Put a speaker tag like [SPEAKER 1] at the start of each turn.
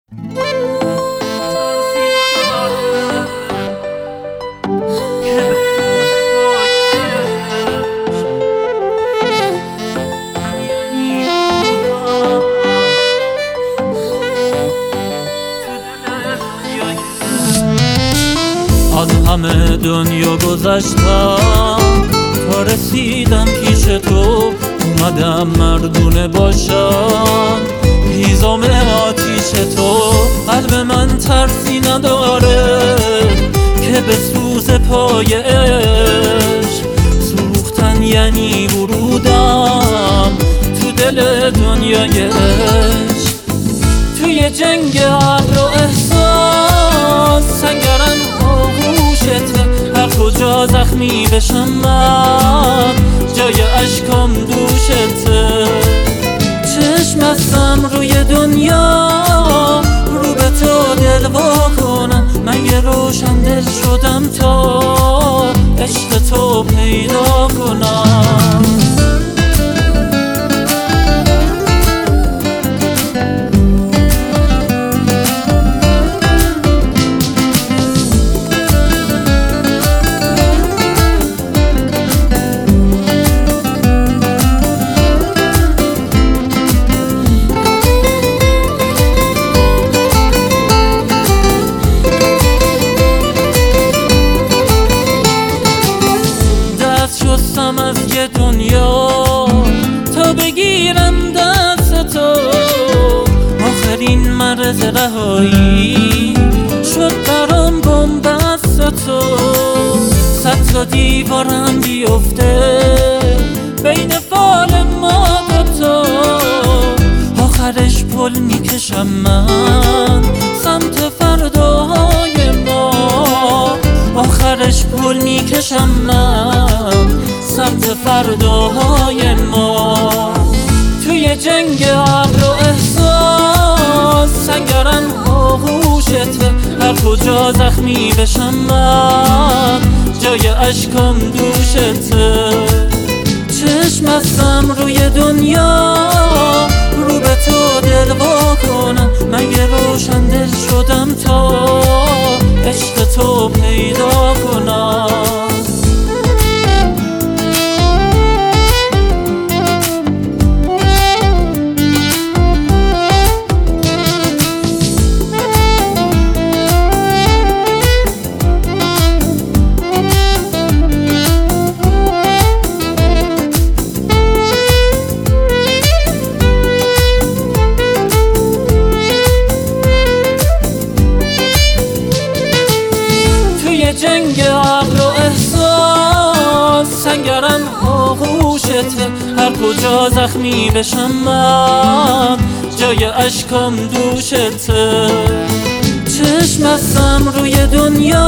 [SPEAKER 1] از همه دنیا گذشتم تا رسیدم پیش تو، اومدم مردونه باشم هیزم آتیش تو. قلب من ترسی نداره که به سوز پای عشق سوختن یعنی ورودم تو دل دنیای عشق. توی جنگ عقل و احساس سنگرن آغوشته، هر کجا زخمی بشم من جای اشکام دوشته. چشم بستم روی دنیا رو به تو دل وا کنم، من یه روشن دل شدم تا عشق تو پیدا کنم. شستم از یه دنیا تا بگیرم دست تو، آخرین مرز رهایی شد برام بن‌بست تو. صد تا دیوارم بیفته بین فال ما دوتا، آخرش پل میکشم من سمت فرداهای ما، آخرش پل میکشم من سمت فرداهای ما. توی جنگ عقل و احساس سنگرن آغوشته، هر کجا زخمی بشم من جای اشکام دوشته. چشم بستم روی دنیا رو به تو دل وا کنم، من یه روشن دل شدم تا عشق تو پیدا کنم. جنگ عقل و احساس سنگرن آغوشته، هر کجا زخمی بشم من جای اشکام دوشته. چشم بستم روی دنیا